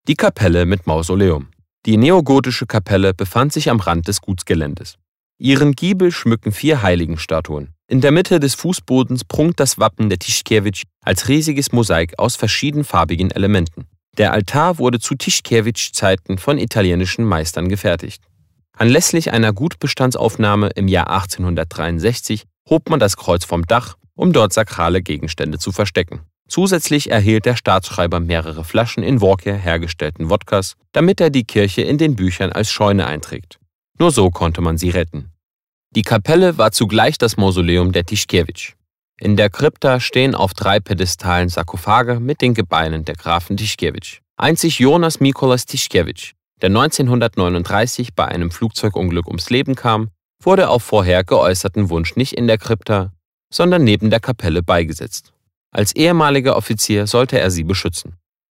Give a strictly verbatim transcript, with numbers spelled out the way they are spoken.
Die Kapelle mit Mausoleum. Die neogotische Kapelle befand sich am Rand des Gutsgeländes. Ihren Giebel schmücken vier Heiligenstatuen. In der Mitte des Fußbodens prunkte das Wappen der Tischkiewicz als riesiges Mosaik aus verschiedenfarbigen Elementen. Der Altar wurde zu Tischkiewicz-Zeiten von italienischen Meistern gefertigt. Anlässlich einer Gutbestandsaufnahme im Jahr achtzehnhundertdreiundsechzig hob man das Kreuz vom Dach, um dort sakrale Gegenstände zu verstecken. Zusätzlich erhielt der Staatsschreiber mehrere Flaschen in Workia hergestellten Wodkas, damit er die Kirche in den Büchern als Scheune einträgt. Nur so konnte man sie retten. Die Kapelle war zugleich das Mausoleum der Tischkiewicz. In der Krypta stehen auf drei Pedestalen Sarkophage mit den Gebeinen der Grafen Tischkiewicz. Einzig Jonas Mikolas Tischkiewicz, der neunzehnhundertneununddreißig bei einem Flugzeugunglück ums Leben kam, wurde auf vorher geäußerten Wunsch nicht in der Krypta, sondern neben der Kapelle beigesetzt. Als ehemaliger Offizier sollte er sie beschützen.